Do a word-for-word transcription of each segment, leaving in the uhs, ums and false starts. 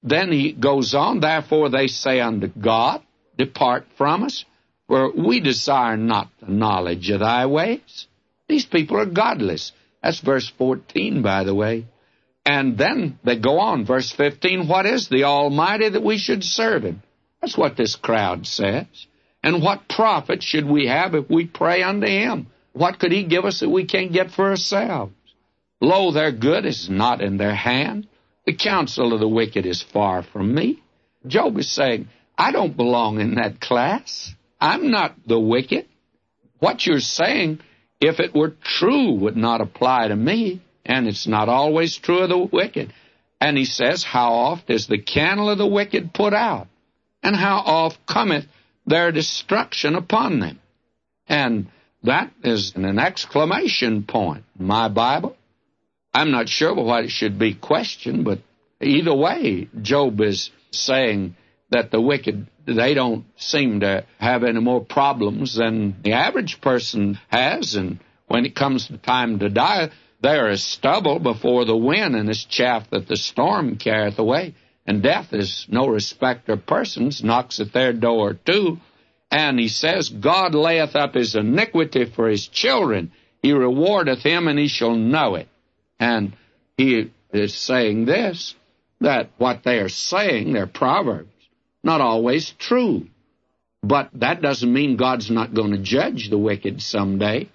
then he goes on, therefore they say unto God, depart from us, for we desire not the knowledge of thy ways. These people are godless. That's verse fourteen, by the way. And then they go on, verse fifteen, what is the Almighty that we should serve him? That's what this crowd says. And what profit should we have if we pray unto him? What could he give us that we can't get for ourselves? Lo, their good is not in their hand. The counsel of the wicked is far from me. Job is saying, I don't belong in that class. I'm not the wicked. What you're saying, if it were true, would not apply to me, and it's not always true of the wicked. And he says, how oft is the candle of the wicked put out, and how oft cometh their destruction upon them? And that is an exclamation point in my Bible. I'm not sure what it should be questioned, but either way, Job is saying that the wicked, they don't seem to have any more problems than the average person has, and when it comes to time to die, they are as stubble before the wind and as chaff that the storm carrieth away. And death is no respecter of persons, knocks at their door too. And he says, God layeth up his iniquity for his children. He rewardeth him, and he shall know it. And he is saying this, that what they are saying, their proverbs, not always true. But that doesn't mean God's not going to judge the wicked someday.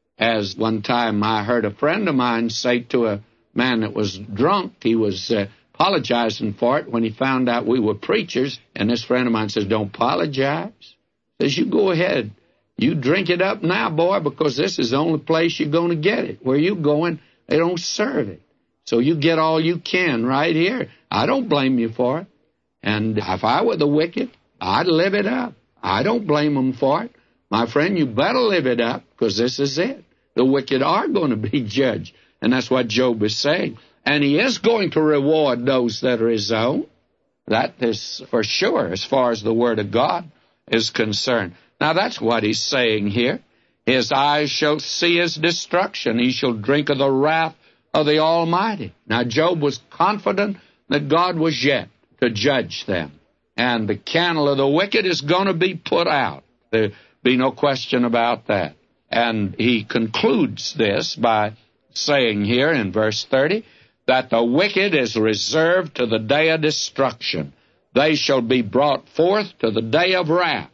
As one time I heard a friend of mine say to a man that was drunk, he was uh, apologizing for it when he found out we were preachers, and this friend of mine says, don't apologize. Says, you go ahead. You drink it up now, boy, because this is the only place you're going to get it. Where you going, they don't serve it. So you get all you can right here. I don't blame you for it. And if I were the wicked, I'd live it up. I don't blame them for it. My friend, you better live it up, because this is it. The wicked are going to be judged. And that's what Job is saying. And he is going to reward those that are his own. That is for sure, as far as the Word of God is concerned. Now, that's what he's saying here. His eyes shall see his destruction. He shall drink of the wrath of the Almighty. Now, Job was confident that God was yet to judge them. And the candle of the wicked is going to be put out. There be no question about that. And he concludes this by saying here in verse thirty, that the wicked is reserved to the day of destruction. They shall be brought forth to the day of wrath.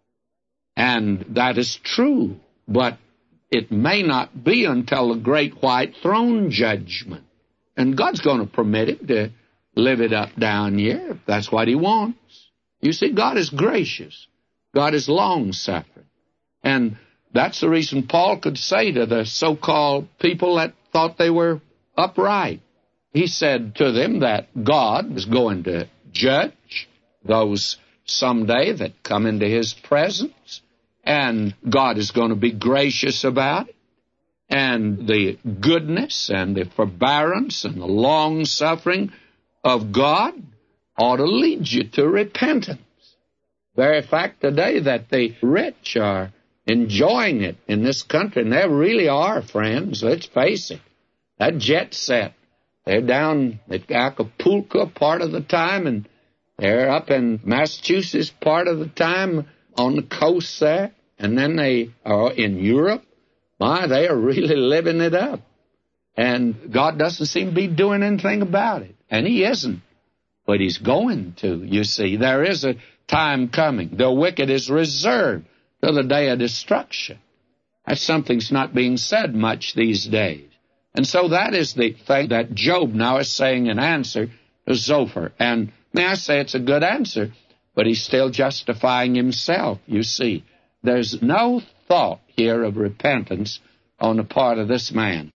And that is true, but it may not be until the great white throne judgment. And God's going to permit it to live it up down here, if that's what he wants. You see, God is gracious. God is long-suffering. And that's the reason Paul could say to the so-called people that thought they were upright, he said to them that God is going to judge those someday that come into his presence, and God is going to be gracious about it. And the goodness and the forbearance and the long-suffering of God ought to lead you to repentance. Very fact today that the rich are enjoying it in this country, and they really are, friends. Let's face it. That jet set, they're down at Acapulco part of the time, and they're up in Massachusetts part of the time on the coast there, and then they are in Europe. My, they are really living it up. And God doesn't seem to be doing anything about it. And he isn't. But he's going to, you see. There is a time coming. The wicked is reserved to the day of destruction. That's something that's not being said much these days. And so that is the thing that Job now is saying in answer to Zophar. And may I say it's a good answer, but he's still justifying himself, you see. There's no thought here of repentance on the part of this man.